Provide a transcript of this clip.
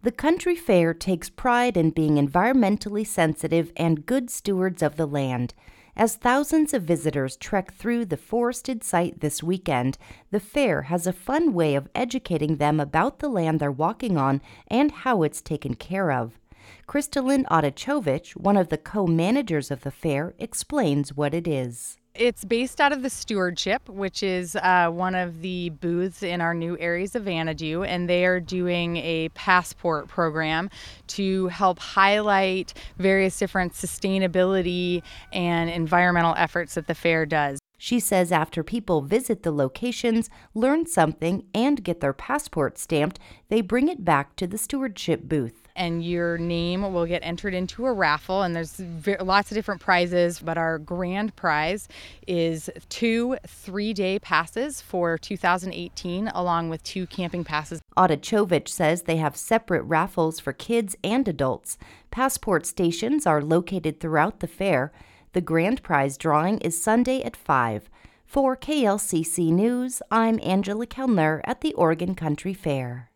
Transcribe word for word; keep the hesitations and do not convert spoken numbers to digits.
The country fair takes pride in being environmentally sensitive and good stewards of the land. As thousands of visitors trek through the forested site this weekend, the fair has a fun way of educating them about the land they're walking on and how it's taken care of. Kristalin Otachovich, one of the co-managers of the fair, explains what it is. It's based out of the Stewardship, which is uh, one of the booths in our new Areas of Vanadu, and they are doing a passport program to help highlight various different sustainability and environmental efforts that the fair does. She says after people visit the locations, learn something, and get their passport stamped, they bring it back to the Stewardship booth. And your name will get entered into a raffle, and there's v- lots of different prizes, but our grand prize is two three-day passes for two thousand eighteen, along with two camping passes. Otachovich says they have separate raffles for kids and adults. Passport stations are located throughout the fair. The grand prize drawing is Sunday at five. For K L C C News, I'm Angela Kellner at the Oregon Country Fair.